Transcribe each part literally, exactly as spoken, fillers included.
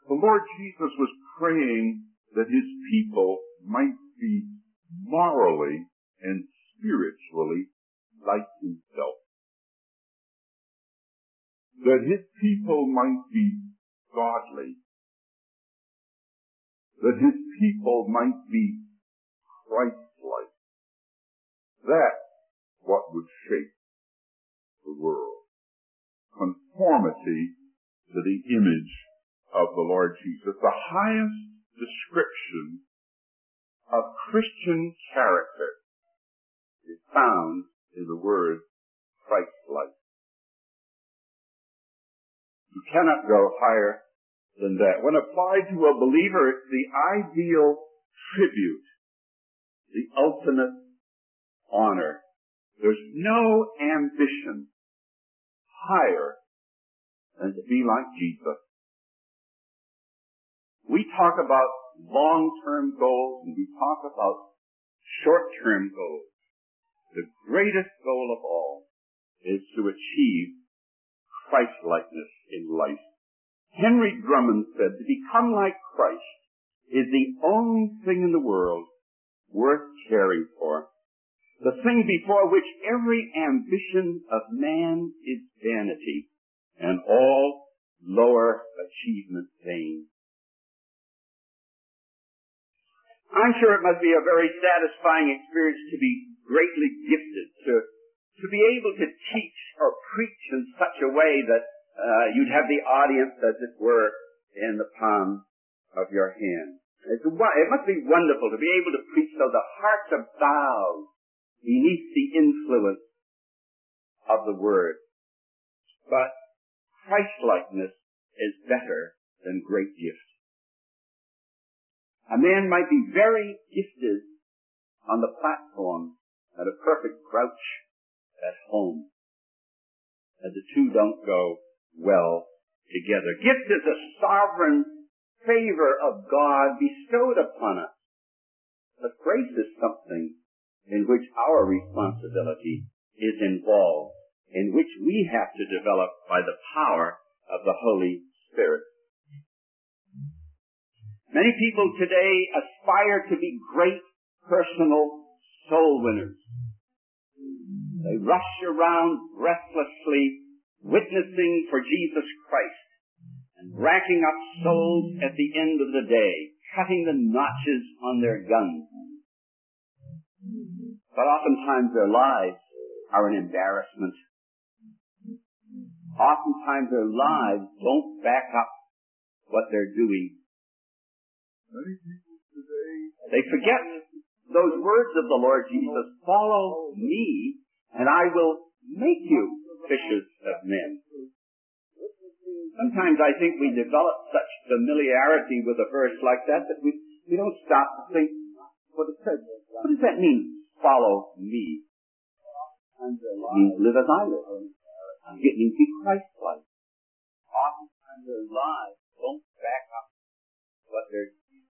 The Lord Jesus was praying that his people might be morally and spiritually like himself. That his people might be godly. That his people might be Christ-like. That's what would shape the world. Conformity to the image of the Lord Jesus. The highest description of Christian character is found in the word Christ-like. You cannot go higher than that. When applied to a believer, it's the ideal tribute, the ultimate honor. There's no ambition higher than to be like Jesus. We talk about long-term goals and we talk about short-term goals. The greatest goal of all is to achieve Christ-likeness in life. Henry Drummond said, to become like Christ is the only thing in the world worth caring for. The thing before which every ambition of man is vanity, and all lower achievement vain. I'm sure it must be a very satisfying experience to be greatly gifted, to, to be able to teach or preach in such a way that uh, you'd have the audience, as it were, in the palm of your hand. It's, it must be wonderful to be able to preach so the hearts are bowed beneath the influence of the word. But Christ-likeness is better than great gifts. A man might be very gifted on the platform and a perfect grouch at home. And the two don't go well together. Gift is a sovereign favor of God bestowed upon us. But grace is something in which our responsibility is involved, in which we have to develop by the power of the Holy Spirit. Many people today aspire to be great personal soul winners. They rush around breathlessly witnessing for Jesus Christ and racking up souls at the end of the day, cutting the notches on their guns. But oftentimes their lives are an embarrassment. Oftentimes their lives don't back up what they're doing. They forget those words of the Lord Jesus, follow me and I will make you fishers of men. Sometimes I think we develop such familiarity with a verse like that that we, we don't stop to think what it says. What does that mean, follow me? It means live as I live. It means be Christ-like. Oftentimes their lives don't back up what they're doing.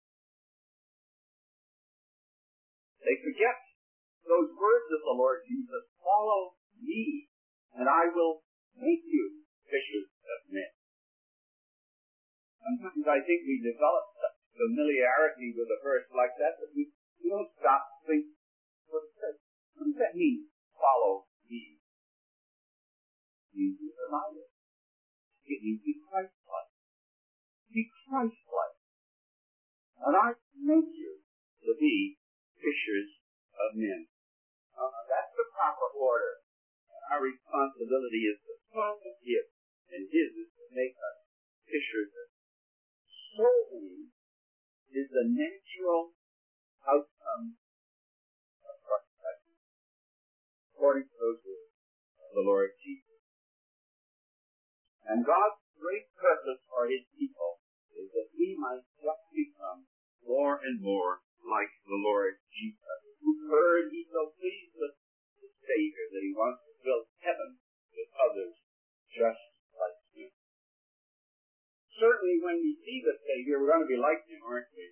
They forget those words of the Lord Jesus, follow me, and I will make you fishers of men. Sometimes I think we develop such familiarity with a verse like that that we, we don't stop to think what it says. What does that mean, follow me? It means live as I live. It means be Christ-like. Be Christ-like. And I make you to be fishers of men. Uh, that's the proper order. And our responsibility is to follow Him, and His is to make us fishers of men. Soul winning is the natural outcome of Christ, according to those words of the Lord Jesus. And God's great purpose for His people is that we might just become more and more like the Lord Jesus, who heard He's so pleased with the Savior that He wants to fill heaven with others just like Him. Certainly when we see the Savior, we're going to be like Him, aren't we?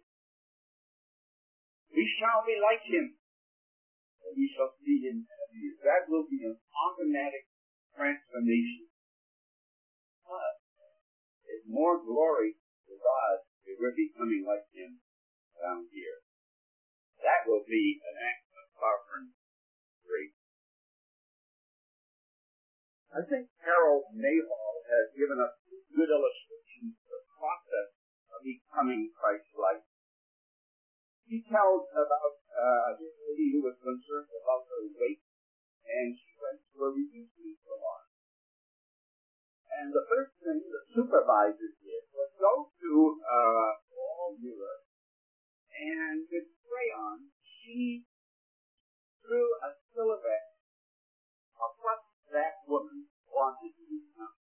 We shall be like Him, and we shall see Him as He is. That will be an automatic transformation. But there's more glory with God, we're becoming like Him down here. That will be an act of sovereign grace. I think Harold Mayhall has given us good illustrations of the process of becoming Christ-like. He tells about uh, a lady who was concerned about her weight, and she went to a reducing salon. And the first thing the supervisor did was go to a wall mirror, and with crayon, she drew a silhouette of what that woman wanted to become.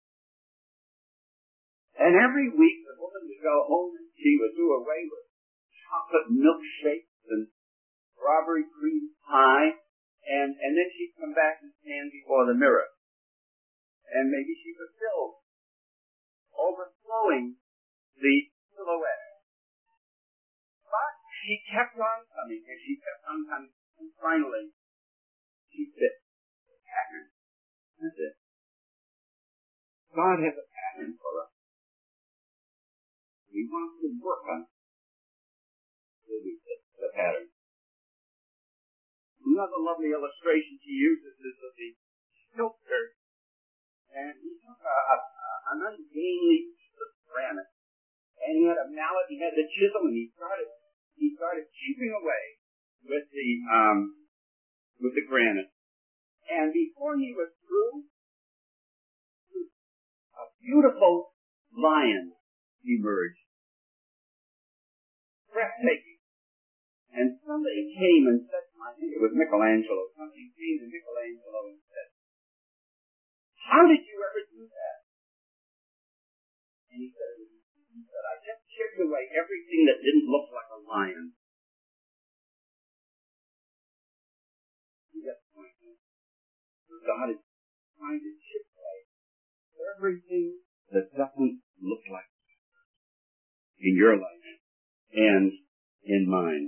And every week the woman would go home and she would do away with chocolate milkshakes and strawberry cream pie, and, and then she'd come back and stand before the mirror. And maybe she was still overflowing the silhouette. But she kept on coming, and she kept on coming, and finally she fit the pattern. That's it. God has a pattern for us. We want to work on it. So we fit the pattern. Another lovely illustration she uses is of the sculptor. And he took a, a, an ungainly piece of granite, and he had a mallet, he had the chisel, and he started, he started chipping away with the, um, with the granite. And before he was through, a beautiful lion emerged. Breathtaking. And somebody came and said, I think it was Michelangelo, somebody came to Michelangelo and said, how did you ever do that? And he said, he said, I just chipped away everything that didn't look like a lion. You get the point now. God is trying to chip away everything that doesn't look like in your life and in mine.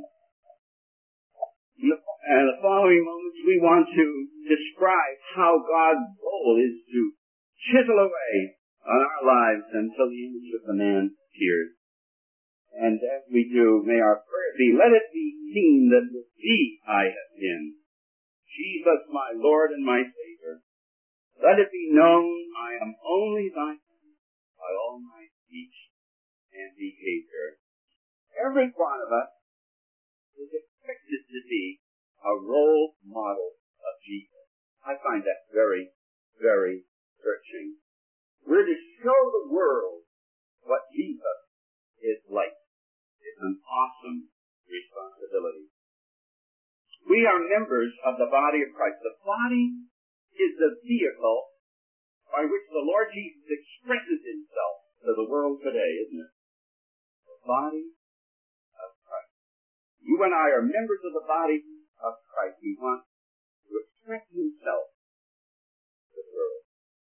And the following moments we want to describe how God's goal is to chisel away on our lives until the image of the man appears. And as we do, may our prayer be, let it be seen that with thee I have been, Jesus my Lord and my Savior. Let it be known I am only thine by all my speech and behavior. Every one of us is expected to be a role model of Jesus. I find that very, very searching. We're to show the world what Jesus is like. It's an awesome responsibility. We are members of the body of Christ. The body is the vehicle by which the Lord Jesus expresses himself to the world today, isn't it? The body of Christ. You and I are members of the body of Christ. He wants to express himself to the world.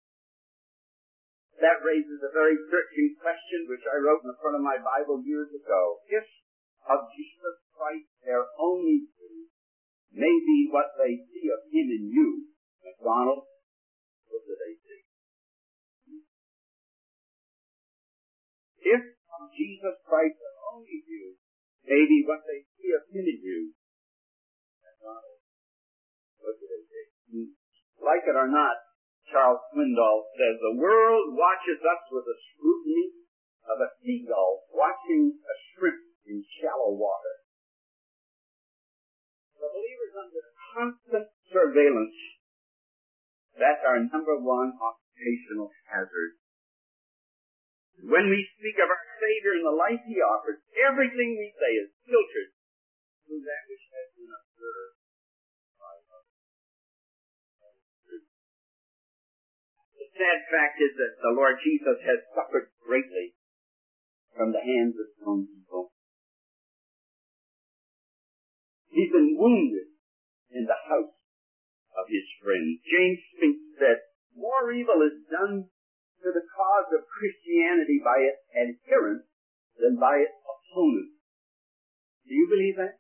That raises a very searching question, which I wrote in the front of my Bible years ago. If of Jesus Christ their only view may be what they see of him in you, McDonald, what do they see? If of Jesus Christ their only view may be what they see of him in you, McDonald, what do they see? Like it or not, Charles Swindoll says, the world watches us with the scrutiny of a seagull watching a shrimp in shallow water. The believers under constant surveillance, that's our number one occupational hazard. When we speak of our Savior and the life he offers, everything we say is filtered through that which has been observed by others. The sad fact is that the Lord Jesus has suffered greatly from the hands of his own people. He's been wounded in the house of his friends. James Spink said, more evil is done to the cause of Christianity by its adherents than by its opponents. Do you believe that?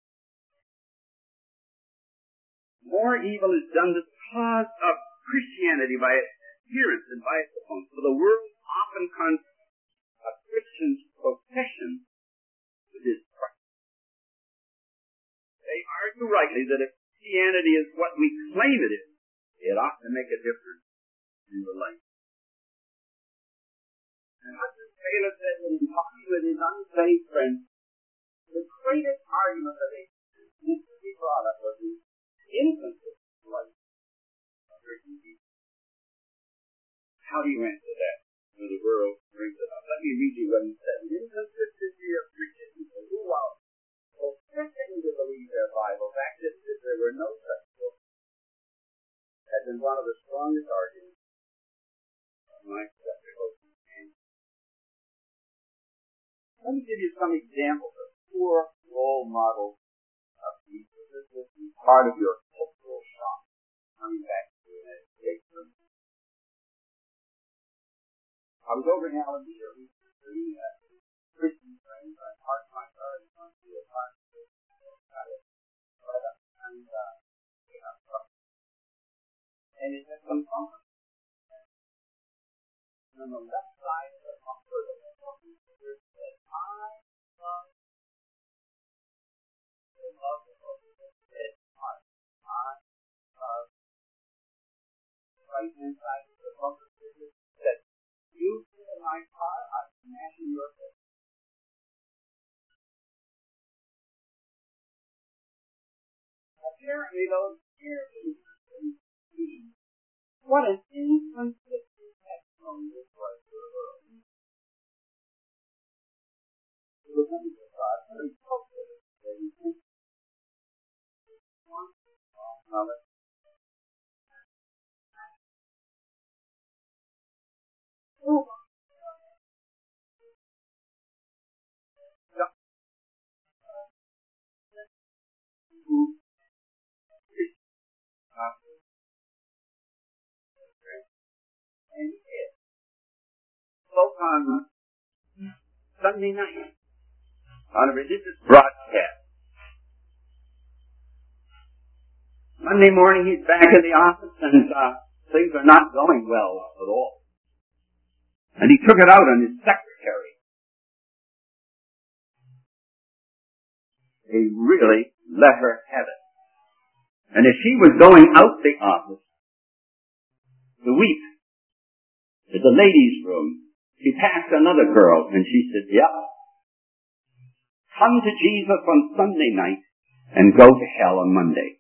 More evil is done to the cause of Christianity by its adherents than by its opponents. For the world often considers a Christian's profession is what we claim it is, it ought to make a difference in your life. And Hudson Taylor said when he talking with his unsaved friends, the greatest argument that they he brought up was the inconsistent life of Christian people. How do you answer that when the world brings it up? Let me read you what he said. The inconsistency of Christian people who, while professing to believe their Bibles, acted as if there were no such book, has been one of the strongest arguments of my skeptical companions. Let me give you some examples of poor role models of Jesus. This will be part of your cultural shock coming back to the United States. I was over in Alameda recently at Christian friends. I parked my car in front of the apartment. And, uh, you know, and it had some comfort. And on the left side of the comfort of the comfort, there said, I love the love of the dead heart. I love the right hand side of the comfort said, you sit in my car, I smash in your face. Apparently, those years what an inconsistent testimony this was to the world. It was only the God who spoke to us that he sent one of it. Oh, and he did. Spoke on Sunday night on a religious broadcast. Monday morning he's back in the office and uh, things are not going well at all. And he took it out on his secretary. They really let her have it. And as she was going out the office to weep to the ladies' room, she passed another girl and she said, yeah, come to Jesus on Sunday night and go to hell on Monday.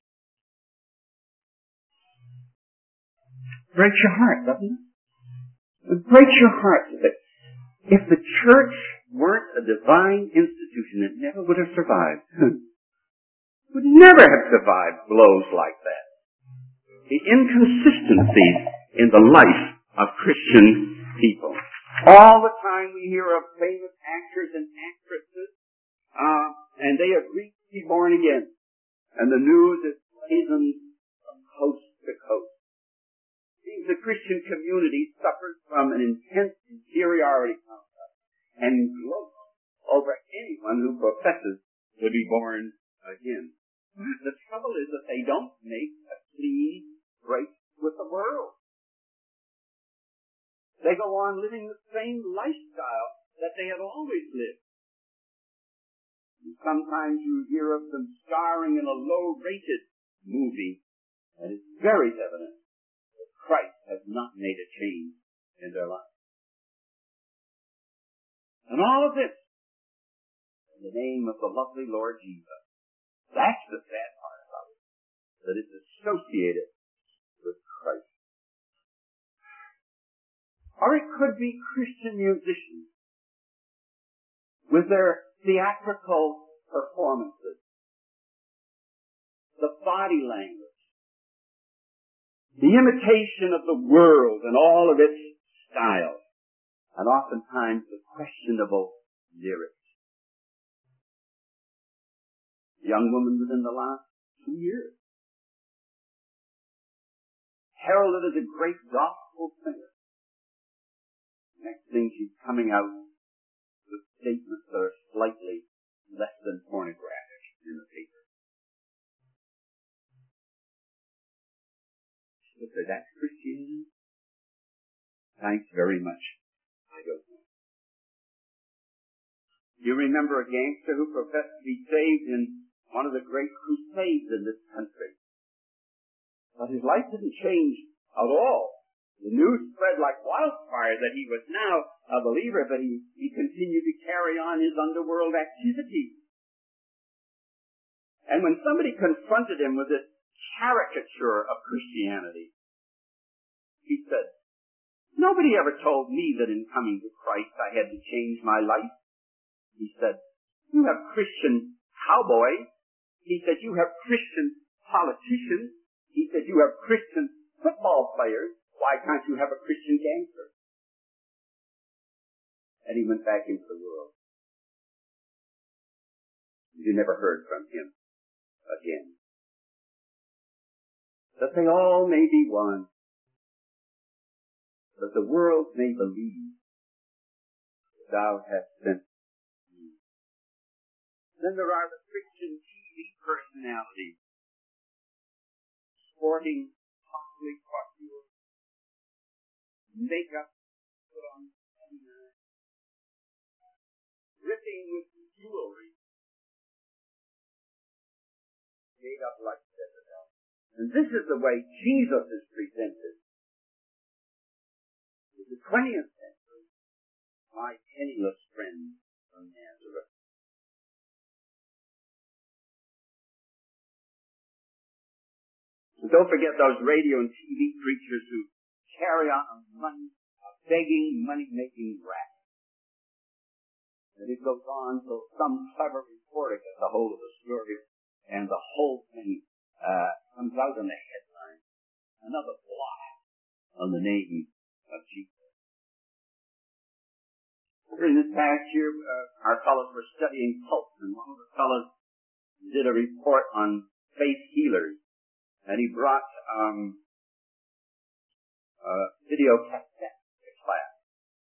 Breaks your heart, doesn't it? It breaks your heart that if the church weren't a divine institution, it never would have survived. Would never have survived blows like that. The inconsistencies in the life of Christian people. All the time we hear of famous actors and actresses, uh, and they agree to be born again. And the news is blazoned from coast to coast. Seems the Christian community suffers from an intense inferiority complex and gloats over anyone who professes to be born again. The trouble is that they don't make a clean break with the world. They go on living the same lifestyle that they have always lived. And sometimes you hear of them starring in a low-rated movie, and it's very evident that Christ has not made a change in their life. And all of this in the name of the lovely Lord Jesus. That's the sad part about it, that it's associated with Christ. Or it could be Christian musicians with their theatrical performances, the body language, the imitation of the world and all of its styles, and oftentimes the questionable lyrics. Young woman within the last two years, heralded as a great gospel singer. Next thing, she's coming out with statements that are slightly less than pornographic in the paper. She said, that's Christianity? Thanks very much. I don't know. You remember a gangster who professed to be saved in one of the great crusades in this country. But his life didn't change at all. The news spread like wildfire that he was now a believer, but he, he continued to carry on his underworld activity. And when somebody confronted him with this caricature of Christianity, he said, nobody ever told me that in coming to Christ I had to change my life. He said, you have Christian cowboys. He said, you have Christian politicians. He said, you have Christian football players. Why can't you have a Christian gangster? And he went back into the world. You never heard from him again. That they all may be one. That the world may believe that thou hast sent me. Then there are the Christian T V personalities, sporting costly costumes, makeup put on, dripping with jewelry, made up like Jezebel. And this is the way Jesus is presented. In the twentieth century, my penniless friend from Nazareth. And don't forget those radio and T V preachers who carry on a money, a begging, money-making rap. And it goes on till some clever reporter gets a hold of the story, and the whole thing uh, comes out in the headline. Another blot on the name of Jesus. During this past year, uh, our fellows were studying pulse, and one of the fellows did a report on faith healers, and he brought um, a video cassette to class.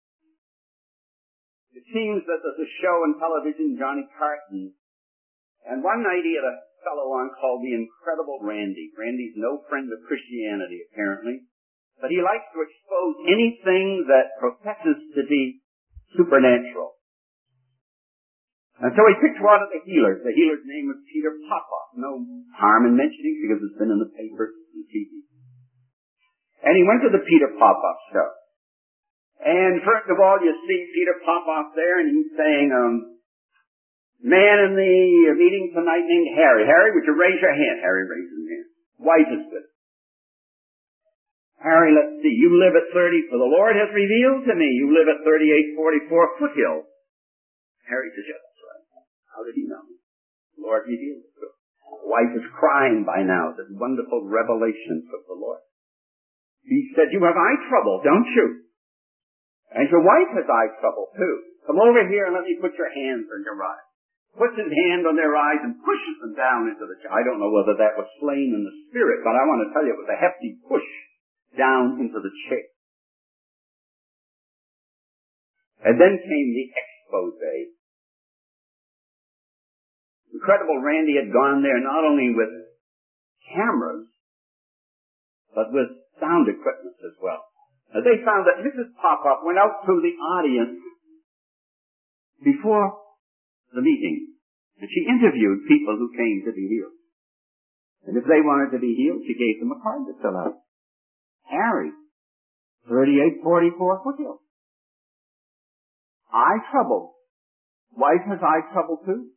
It seems that there's a show on television, Johnny Carson, and one night he had a fellow on called The Incredible Randy. Randy's no friend of Christianity, apparently, but he likes to expose anything that professes to be supernatural. And so he picked one of the healers. The healer's name was Peter Popoff. No harm in mentioning because it's been in the paper and T V. And he went to the Peter Popoff show. And first of all, you see Peter Popoff there, and he's saying, um, man in the meeting tonight named Harry. Harry, would you raise your hand? Harry raised his hand. Wife is good. Harry, let's see. You live at thirty, for the Lord has revealed to me. You live at thirty-eight forty-four Foothill. Harry says, yes, that's right. How did he know? The Lord revealed it to him. The wife is crying by now. This wonderful revelation from the Lord. He said, you have eye trouble, don't you? And your wife has eye trouble, too. Come over here and let me put your hands on your eyes. Puts his hand on their eyes and pushes them down into the chair. I don't know whether that was slain in the spirit, but I want to tell you it was a hefty push down into the chair. And then came the expose. Incredible Randy had gone there not only with cameras, but with sound equipment as well. And they found that Missus Popoff went out to the audience before the meeting, and she interviewed people who came to be healed. And if they wanted to be healed, she gave them a card to fill out. Harry, thirty-eight forty-four Foothill. Eye trouble. Wife has eye trouble too.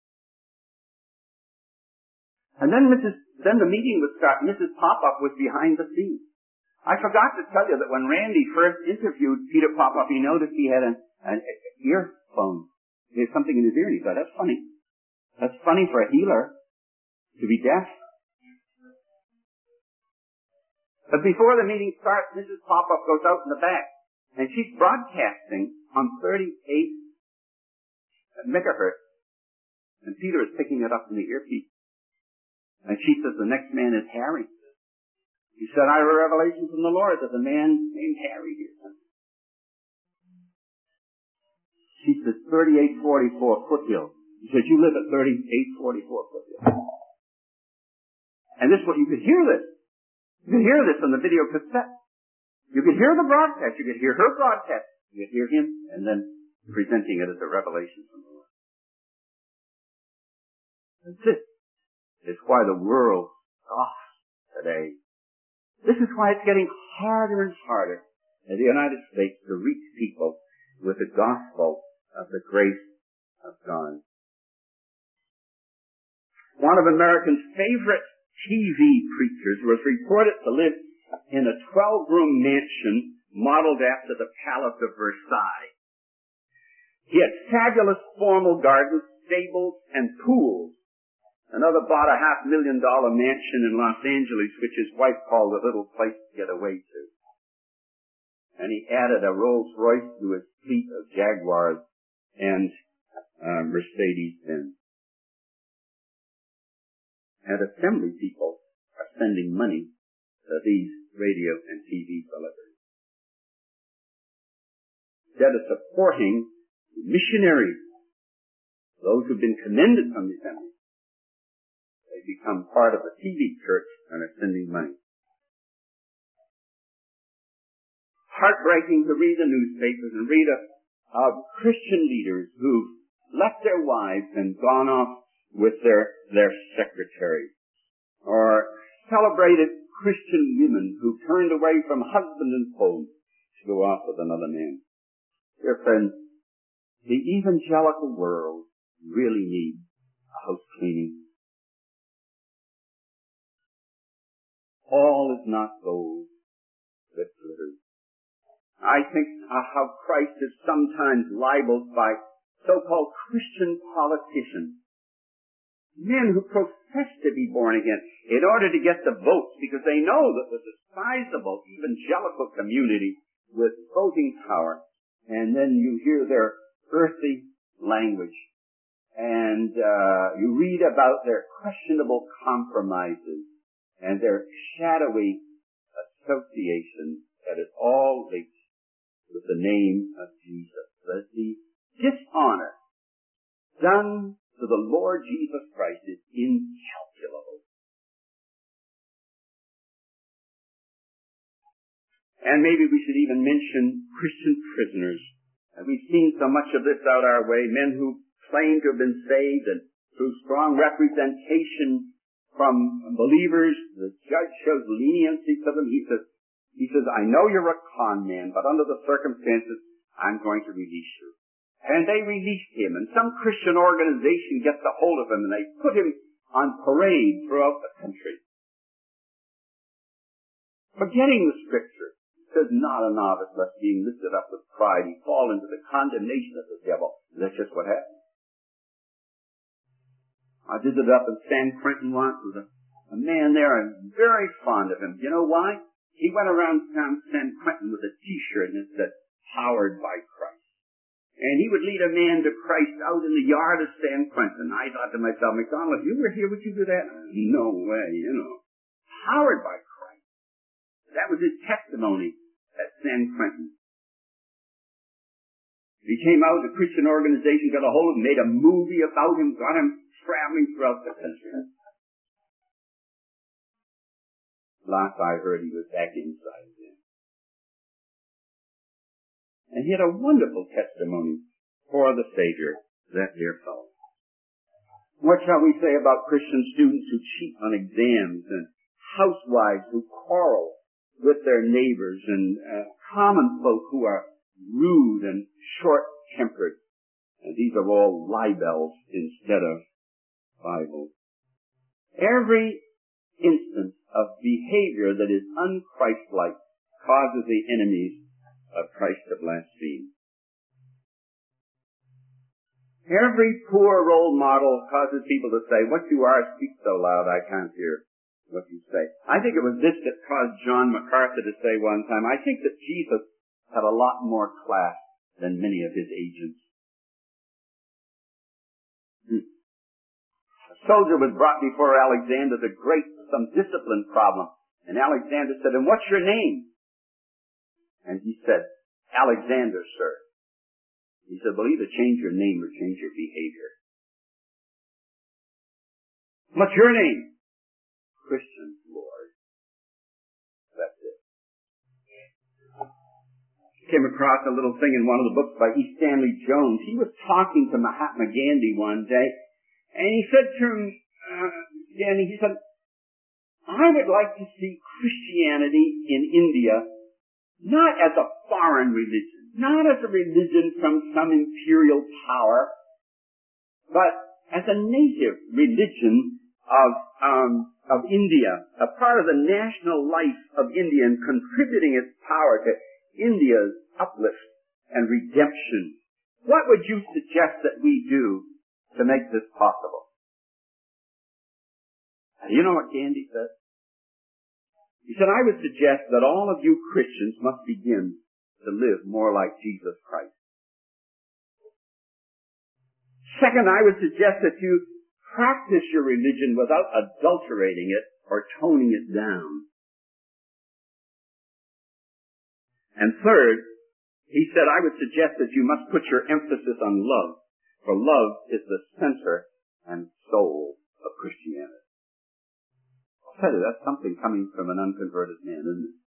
And then Missus Then the meeting was started. Missus Popoff was behind the scenes. I forgot to tell you that when Randy first interviewed Peter Popoff, he noticed he had an, an earphone. He had something in his ear, and he thought, that's funny. That's funny for a healer to be deaf. But before the meeting starts, Missus Popoff goes out in the back, and she's broadcasting on thirty-eight megahertz, and Peter is picking it up in the earpiece. And she says, the next man is Harry. He said, I have a revelation from the Lord that the man named Harry here. She says, thirty-eight forty-four Foothill. He said, you live at thirty-eight forty-four Foothill. And this, what you could hear this. You could hear this on the video cassette. You could hear the broadcast. You could hear her broadcast. You could hear him, and then presenting it as a revelation from the Lord. And this is why the world scoffs today This is why it's getting harder and harder in the United States to reach people with the gospel of the grace of God. One of America's favorite T V preachers was reported to live in a twelve-room mansion modeled after the Palace of Versailles. He had fabulous formal gardens, stables, and pools. Another bought a half million dollar mansion in Los Angeles, which his wife called a little place to get away to. And he added a Rolls Royce to his fleet of Jaguars and uh, Mercedes-Benz. And assembly people are sending money to these radio and T V celebrities. Instead of supporting missionaries, those who've been commended from the assembly, they become part of a T V church and are sending money. Heartbreaking to read the newspapers and read of, of Christian leaders who've left their wives and gone off with their, their secretaries. Or celebrated Christian women who turned away from husband and home to go off with another man. Dear friends, the evangelical world really needs a house cleaning. All is not gold that glitters. I think uh, how Christ is sometimes libeled by so-called Christian politicians, men who profess to be born again in order to get the votes because they know that there's a sizable evangelical community with voting power, and then you hear their earthy language and uh, you read about their questionable compromises and their shadowy associations that is all linked with the name of Jesus. That the dishonor done to the Lord Jesus Christ is incalculable. And maybe we should even mention Christian prisoners. And we've seen so much of this out our way, men who claim to have been saved and through strong representation from believers, the judge shows leniency to them. He says, he says, I know you're a con man, but under the circumstances, I'm going to release you. And they released him, and some Christian organization gets a hold of him, and they put him on parade throughout the country. Forgetting the scripture, it says, not a novice, lest being lifted up with pride, he fall into the condemnation of the devil. And that's just what happened. I visited up in San Quentin once with a, a man there, and very fond of him. You know why? He went around town San Quentin with a T-shirt and it said, powered by Christ. And he would lead a man to Christ out in the yard of San Quentin. I thought to myself, McDonald, if you were here, would you do that? No way, you know. Powered by Christ. That was his testimony at San Quentin. He came out, the Christian organization got a hold of him, made a movie about him, got him traveling throughout the country. Last I heard, he was back inside again. And he had a wonderful testimony for the Savior, that dear fellow. What shall we say about Christian students who cheat on exams, and housewives who quarrel with their neighbors, and uh, common folk who are rude and short-tempered? And these are all libels instead of Bibles. Every instance of behavior that is unchristlike causes the enemies of Christ to blaspheme. Every poor role model causes people to say, what you are speaks so loud I can't hear what you say. I think it was this that caused John MacArthur to say one time, I think that Jesus had a lot more class than many of his agents. Hmm. A soldier was brought before Alexander the Great for some discipline problem. And Alexander said, and what's your name? And he said, Alexander, sir. He said, well, either change your name or change your behavior. What's your name? Christian, Lord. That's it. Came across a little thing in one of the books by E. Stanley Jones. He was talking to Mahatma Gandhi one day, and he said to him, uh, Gandhi, he said, I would like to see Christianity in India not as a foreign religion, not as a religion from some imperial power, but as a native religion of um, of India, a part of the national life of India, and contributing its power to India's uplift and redemption. What would you suggest that we do to make this possible? And you know what Gandhi said? He said, I would suggest that all of you Christians must begin to live more like Jesus Christ. Second, I would suggest that you practice your religion without adulterating it or toning it down. And third, he said, I would suggest that you must put your emphasis on love, for love is the center and soul of Christianity. I'll tell you, that's something coming from an unconverted man, isn't it?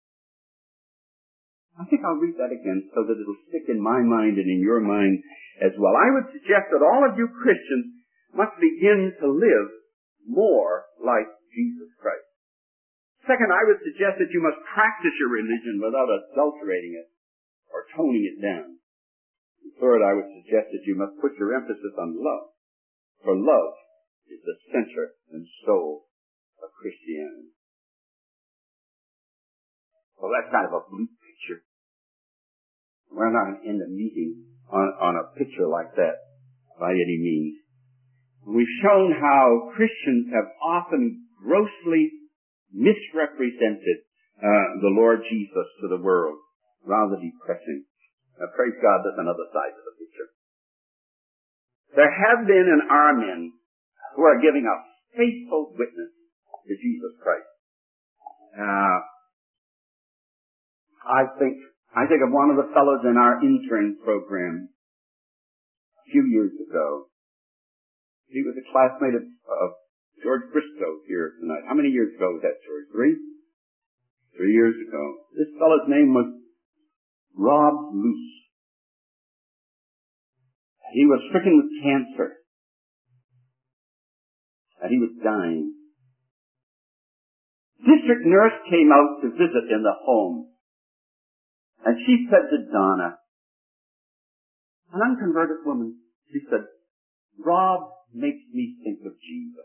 I think I'll read that again so that it'll stick in my mind and in your mind as well. I would suggest that all of you Christians must begin to live more like Jesus Christ. Second, I would suggest that you must practice your religion without adulterating it or toning it down. And third, I would suggest that you must put your emphasis on love, for love is the center and soul of Christianity. Well, that's kind of a bleak picture. We're not going to end a meeting on, on a picture like that by any means. We've shown how Christians have often grossly misrepresented uh, the Lord Jesus to the world. Rather depressing. Now, praise God, there's another side to the picture. There have been and are men who are giving a faithful witness to Jesus Christ. Uh, I think, I think of one of the fellows in our intern program a few years ago. He was a classmate of, of George Briscoe here tonight. How many years ago was that, George? Three? Three years ago. This fellow's name was Rob Luce. He was stricken with cancer. And he was dying. District nurse came out to visit in the home. And she said to Donna, an unconverted woman, she said, Rob makes me think of Jesus.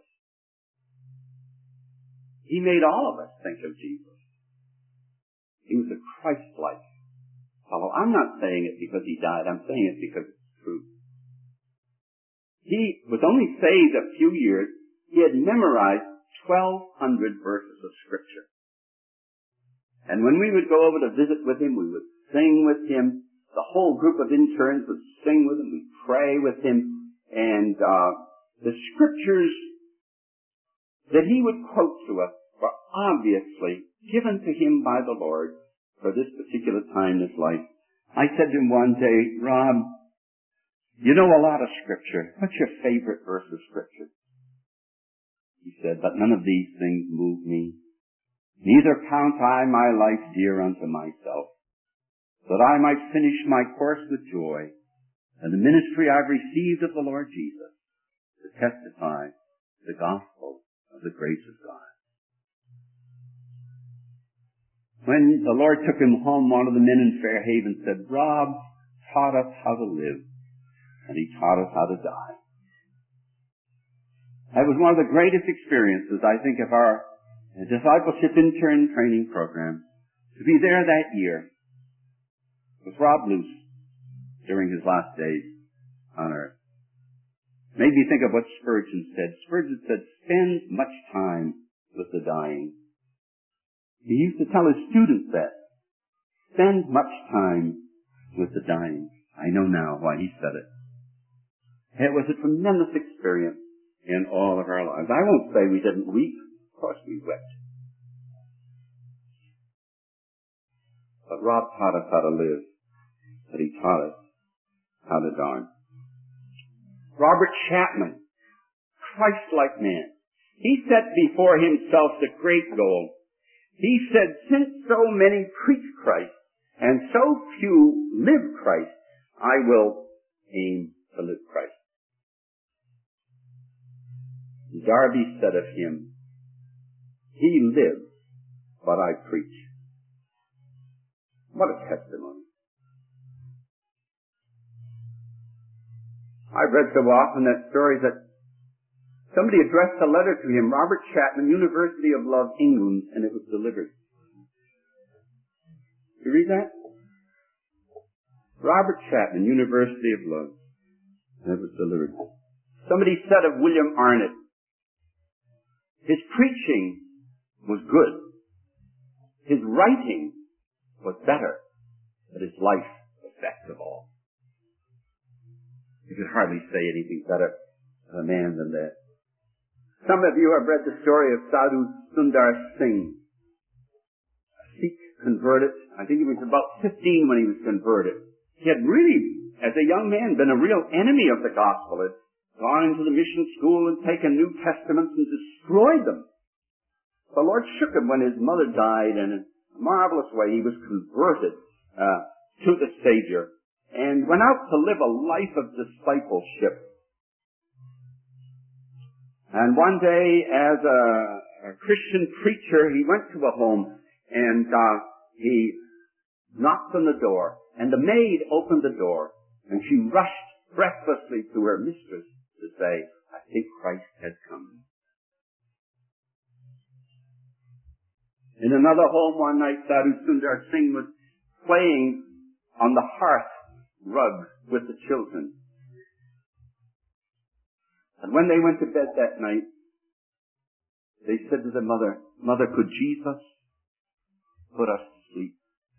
He made all of us think of Jesus. He was a Christ-like fellow. I'm not saying it because he died. I'm saying it because it's true. He was only saved a few years. He had memorized twelve hundred verses of Scripture. And when we would go over to visit with him, we would sing with him. The whole group of interns would sing with him. We'd pray with him. And uh the Scriptures that he would quote to us were obviously given to him by the Lord for this particular time in his life. I said to him one day, Rob, you know a lot of Scripture. What's your favorite verse of Scripture? He said, but none of these things move me. Neither count I my life dear unto myself, that I might finish my course with joy, and the ministry I've received of the Lord Jesus, to testify the gospel of the grace of God. When the Lord took him home, one of the men in Fairhaven said, Rob taught us how to live, and he taught us how to die. That was one of the greatest experiences, I think, of our discipleship intern training program, to be there that year with Rob Luce during his last days on earth. Made me think of what Spurgeon said. Spurgeon said, spend much time with the dying. He used to tell his students that. Spend much time with the dying. I know now why he said it. It was a tremendous experience in all of our lives. I won't say we didn't weep. Of course we wept. But Rob taught us how to live. But he taught us how to die. Robert Chapman, Christ-like man. He set before himself the great goal. He said, since so many preach Christ and so few live Christ, I will aim to live Christ. Darby said of him, He lives, but I preach. What a testimony. I've read so often that story that somebody addressed a letter to him, Robert Chapman, University of Love, England, and it was delivered. You read that? Robert Chapman, University of Love, and it was delivered. Somebody said of William Arnott, his preaching was good. His writing was better, but his life was best of all. You could hardly say anything better of a man than that. Some of you have read the story of Sadhu Sundar Singh, a Sikh converted. I think he was about fifteen when he was converted. He had really, as a young man, been a real enemy of the gospel. Had gone into the mission school and taken New Testaments and destroyed them. The Lord shook him when his mother died, and in a marvelous way he was converted uh, to the Savior and went out to live a life of discipleship. And one day, as a, a Christian preacher, he went to a home and uh, he knocked on the door, and the maid opened the door, and she rushed breathlessly to her mistress to say, "I think Christ has come." In another home one night, Sadhu Sundar Singh was playing on the hearth rug with the children. And when they went to bed that night, they said to the mother, "Mother, could Jesus put us to sleep?"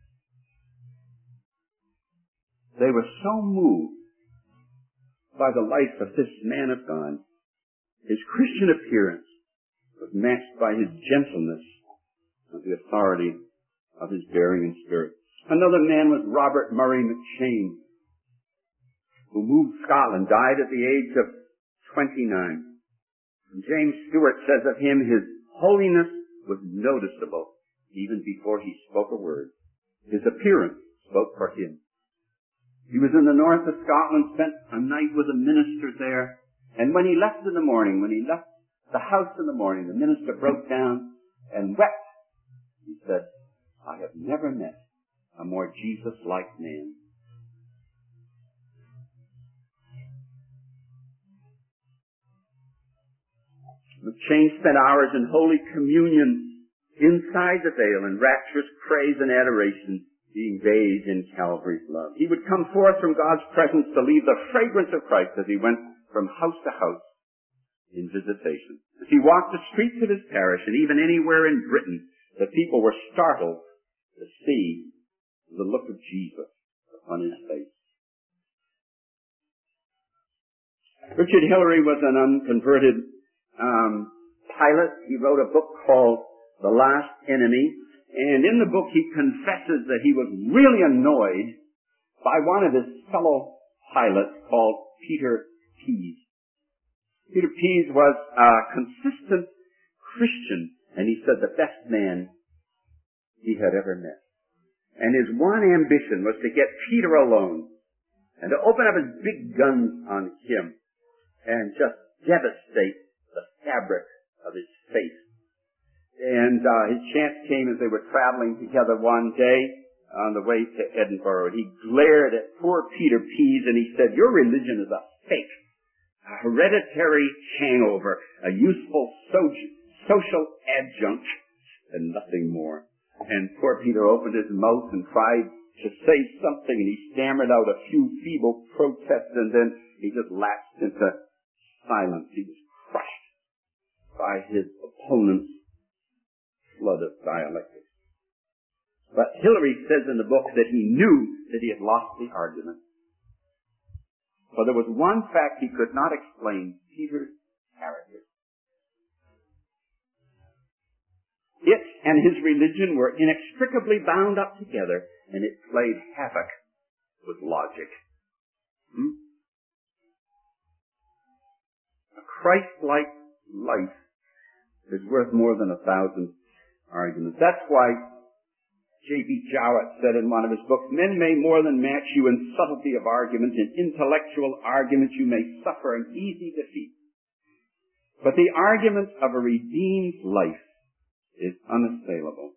They were so moved by the life of this man of God. His Christian appearance was matched by his gentleness and the authority of his bearing and spirit. Another man was Robert Murray McCheyne, who moved Scotland, died at the age of twenty-nine. And James Stewart says of him, his holiness was noticeable even before he spoke a word. His appearance spoke for him. He was in the north of Scotland, spent a night with a minister there, and when he left in the morning, when he left the house in the morning, the minister broke down and wept. He said, "I have never met a more Jesus-like man." McCheyne spent hours in Holy Communion inside the veil in rapturous praise and adoration, being bathed in Calvary's love. He would come forth from God's presence to leave the fragrance of Christ as he went from house to house in visitation. As he walked the streets of his parish, and even anywhere in Britain, the people were startled to see the look of Jesus upon his face. Richard Hillary was an unconverted um, pilot. He wrote a book called The Last Enemy, and in the book he confesses that he was really annoyed by one of his fellow pilots called Peter Pease. Peter Pease was a consistent Christian, and he said the best man he had ever met. And his one ambition was to get Peter alone and to open up his big guns on him and just devastate the fabric of his faith. And uh, his chance came as they were traveling together one day on the way to Edinburgh. He glared at poor Peter Pease and he said, "Your religion is a fake, a hereditary hangover, a useful so- social adjunct, and nothing more." And poor Peter opened his mouth and tried to say something, and he stammered out a few feeble protests, and then he just lapsed into silence. He was crushed by his opponent's flood of dialectics. But Hillary says in the book that he knew that he had lost the argument. For there was one fact he could not explain: Peter's character. It and his religion were inextricably bound up together, and it played havoc with logic. Hmm? A Christ-like life is worth more than a thousand arguments. That's why J B Jowett said in one of his books, "Men may more than match you in subtlety of argument. In intellectual arguments you may suffer an easy defeat. But the argument of a redeemed life is unassailable.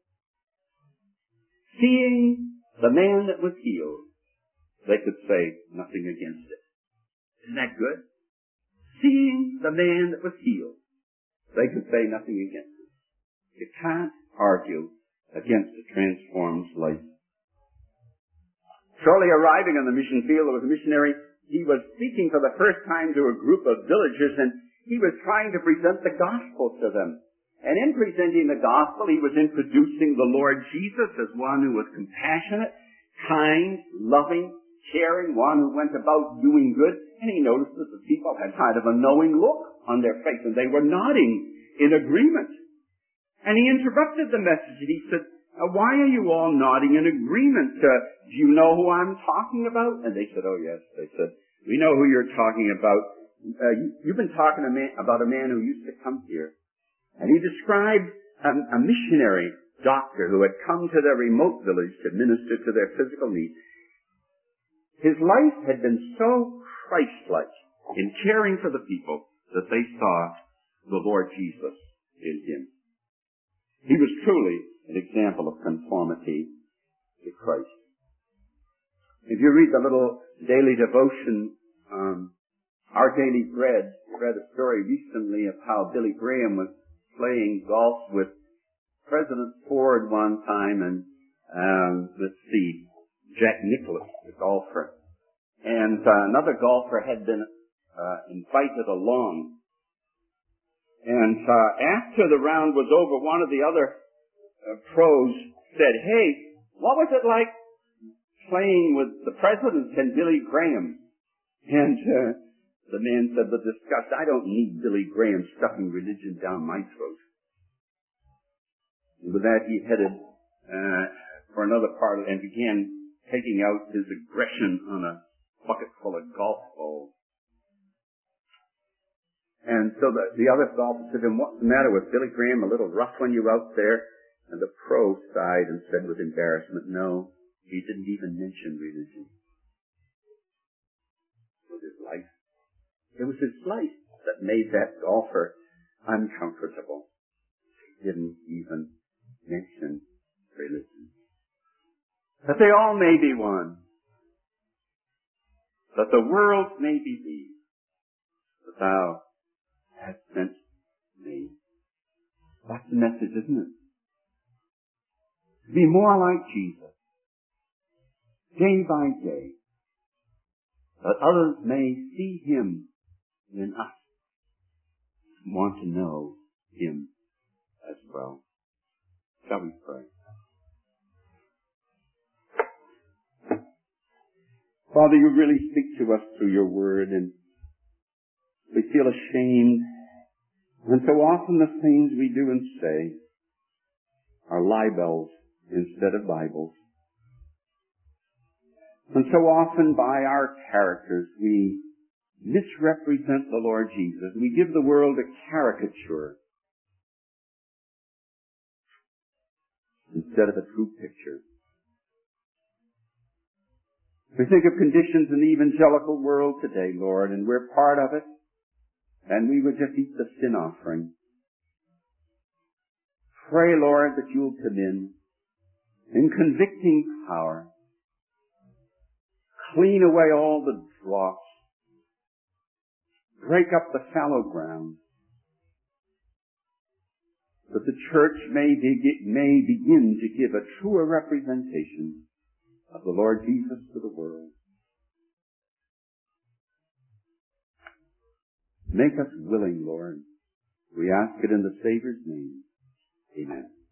Seeing the man that was healed, they could say nothing against it. Isn't that good? Seeing the man that was healed, they could say nothing against it. You can't argue against a transformed life. Shortly arriving on the mission field, there was a missionary. He was speaking for the first time to a group of villagers, and he was trying to present the gospel to them. And in presenting the gospel, he was introducing the Lord Jesus as one who was compassionate, kind, loving, caring, one who went about doing good. And he noticed that the people had kind of a knowing look on their face, and they were nodding in agreement. And he interrupted the message, and he said, why are you all nodding in agreement? Uh, do you know who I'm talking about? And they said, oh yes. They said, we know who you're talking about. Uh, you, you've been talking a man, about a man who used to come here. And he described a, a missionary doctor who had come to their remote village to minister to their physical needs. His life had been so Christ-like in caring for the people that they saw the Lord Jesus in him. He was truly an example of conformity to Christ. If you read the little daily devotion, um, Our Daily Bread, I read a story recently of how Billy Graham was playing golf with President Ford one time, and um, let's see, Jack Nicklaus, the golfer, and uh, another golfer had been uh, invited along. And uh, after the round was over, one of the other uh, pros said, "Hey, what was it like playing with the president and Billy Graham?" And uh, the man said with disgust, "I don't need Billy Graham stuffing religion down my throat." And with that, he headed uh, for another part and began taking out his aggression on a bucket full of golf balls. And so the, the other golfer said to him, "What's the matter with Billy Graham? A little rough when you were out there?" And the pro sighed and said with embarrassment, "No, he didn't even mention religion." It was his life. It was his life that made that golfer uncomfortable. He didn't even mention religion. That they all may be one. That the world may believe that thou hast sent me. That's the message, isn't it? To be more like Jesus, day by day, that others may see him in us, and want to know him as well. Shall we pray? Father, you really speak to us through your word, and we feel ashamed. And so often the things we do and say are libels instead of Bibles. And so often by our characters we misrepresent the Lord Jesus. We give the world a caricature instead of a true picture. We think of conditions in the evangelical world today, Lord, and we're part of it, and we would just eat the sin offering. Pray, Lord, that you'll come in, in convicting power, clean away all the dross, break up the fallow ground, that the church may, be, may begin to give a truer representation of the Lord Jesus to the world. Make us willing, Lord. We ask it in the Savior's name. Amen.